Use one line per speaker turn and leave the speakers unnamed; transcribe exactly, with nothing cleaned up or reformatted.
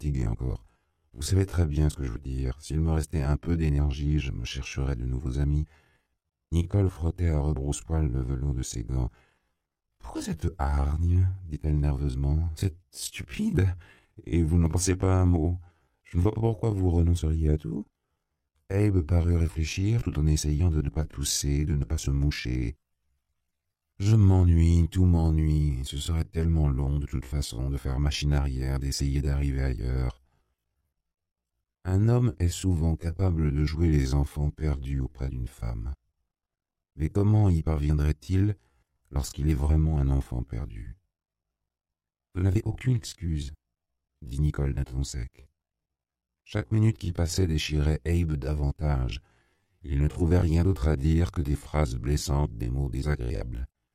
fatigué encore. Vous savez très bien ce que je veux dire. S'il me restait un peu d'énergie, je me chercherais de nouveaux amis. » Nicole frottait à rebrousse-poil le velours de ses gants. « Pourquoi cette hargne ?» dit-elle nerveusement. « C'est stupide. Et vous n'en pensez pas un mot. Je ne vois pas pourquoi vous renonceriez à tout. » Abe parut réfléchir tout en essayant de ne pas tousser, de ne pas se moucher. « Je m'ennuie, tout m'ennuie. Ce serait tellement long de toute façon de faire machine arrière, d'essayer d'arriver ailleurs. » Un homme est souvent capable de jouer les enfants perdus auprès d'une femme. Mais comment y parviendrait-il lorsqu'il est vraiment un enfant perdu? « Vous n'avez aucune excuse, » dit Nicole d'un ton sec. Chaque minute qui passait déchirait Abe davantage. Il ne trouvait rien d'autre à dire que des phrases blessantes, des mots désagréables.